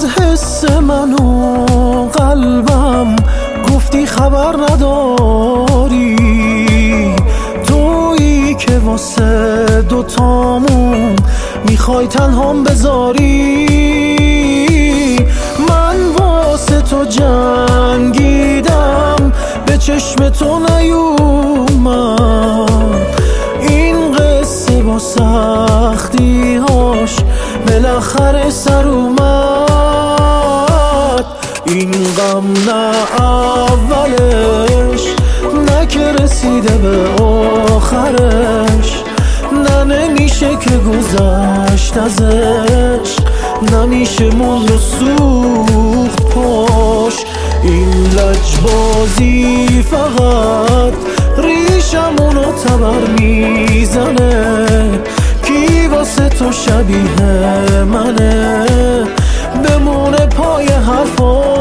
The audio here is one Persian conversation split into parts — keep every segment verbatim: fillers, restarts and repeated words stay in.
حس من و قلبم گفتی خبر نداری، تویی که واسه دوتامون میخوای تنهام بذاری. من واسه تو جنگیدم به چشم تو نیومد، این قصه با سختی هاش بالاخره سر اومد. این غم نه اولش، نه که رسیده به آخرش، نه نمیشه که گذشت ازش، نمیشه موند و سوخت پاش. این لجبازی فقط ریشمونو تبر میزنه، کی واسه تو شبیه منه بمونه پای حرفا.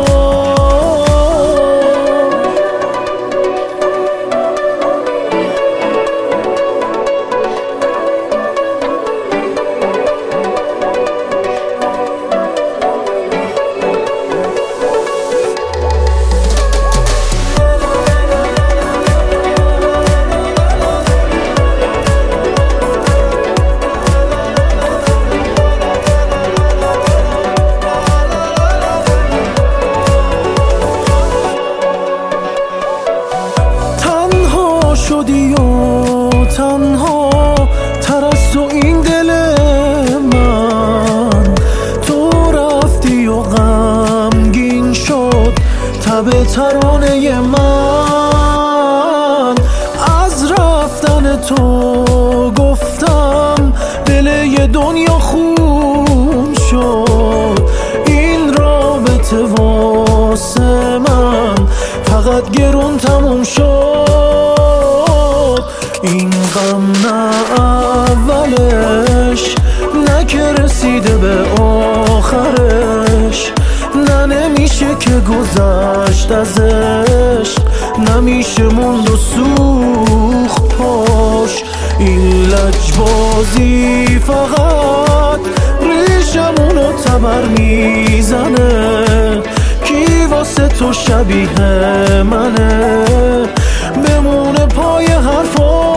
شدی و تنها تر از تو این دل من، تو رفتی و غمگین شد تب ترانه من. از رفتن تو گفتم دل یه دنیا خون شد، این رابطه واسه من فقط گرون تموم شد. این غم نه اولش، نه که رسیده به آخرش، نه نمیشه که گذشت ازش، نمیشه موند و سوخت پاش. این لجبازی فقط ریشمونو تبر میزنه، کی واسه تو شبیه منه بمونه پای حرفا.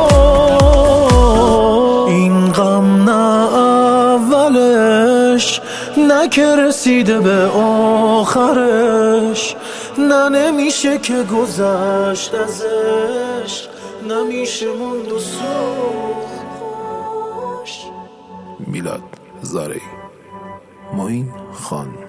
این غم نه اولش، نه که رسیده به آخرش، نه نمیشه که گذشت ازش، نمیشه موند و سوخت پاش. میلاد زارعی، معین خان.